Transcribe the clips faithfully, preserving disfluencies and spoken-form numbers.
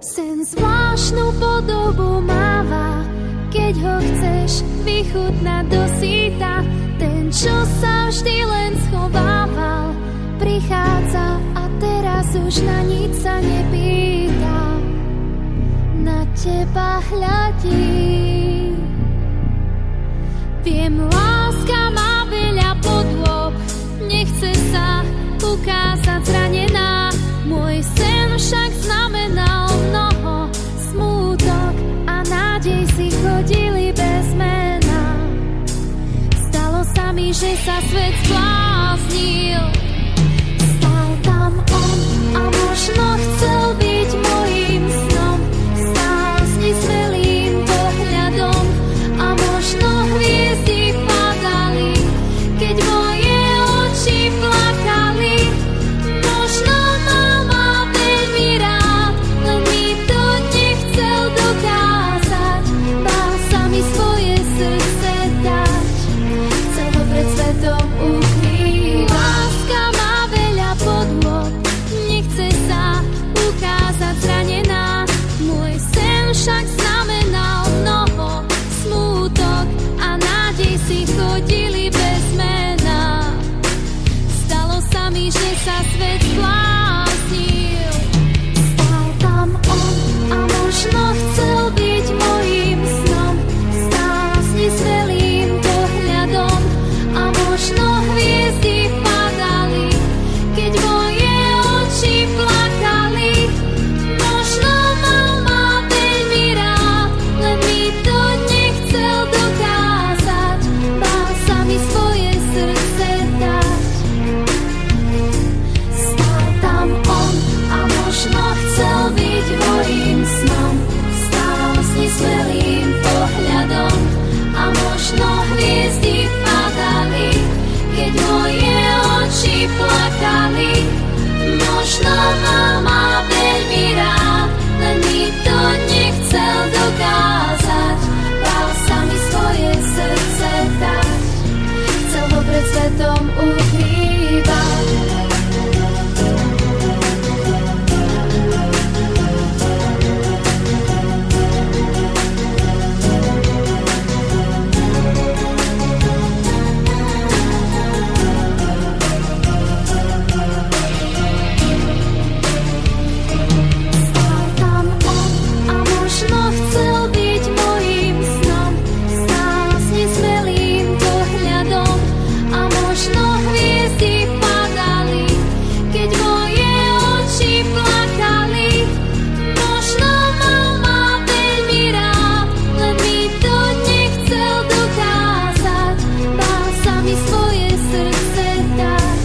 Sen zvláštnu podobu máva, keď ho chceš vychutnať do síta. Ten, čo sa vždy len schovával, prichádza a teraz už na nič sa nepýta. Na teba hľadí. Viem, láska má veľa podôb, nechce sa ukázať zranená. Môj sen však znamenal mnoho, smútok a nádej si chodili bez mena. Stalo sa mi, že sa svet zbláznil. Stal tam on a možno chcel byť mojím snom. Stál s nesmelým pohľadom a možno hviezdy padali, keď moje oči plakali. Možno mal ma veľmi rád, len mi to nechcel dokázať. Bál sa mi svoje srdce dať, chcel ho pred svetom ukrývať. Láska má veľa podôb, nechce sa ukázať zranená. Môj sen však znamenal mnoho, smútok a nádej si chodili bez mena. Stalo sa mi, že sa svet zbláznil. Stal tam on a možno chcel byť mojím snom. Stál s nesmelým pohľadom a možno hviezdy padali, keď moje oči plakali. Možno mal ma veľmi rád, len mi to nechcel dokázať. Bál sa mi svoje srdce dať. Stal tam on a možno chcel byť mojím snom. Stál s nesmelým pohľadom a možno hviezdy padali, keď moje oči plakali. Možno mal ma veľmi rád, len mi to nechcel dokázať. Bál sa mi svoje srdce dať, chcel ho pred svetom ukrývať. Stal tam on a možno chcel byť mojím snom. Stál s nesmelým pohľadom a možno hviezdy padali, keď moje oči plakali. Možno mal ma veľmi rád, len mi to nechcel dokázať. Bál sa mi svoje srdce dať.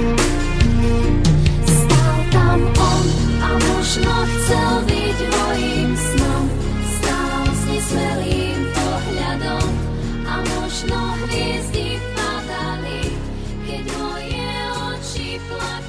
Stal tam on a možno chcel byť mojím snom. Stál s nesmelým pohľadom a možno hviezdy padali, keď moje oči plakali.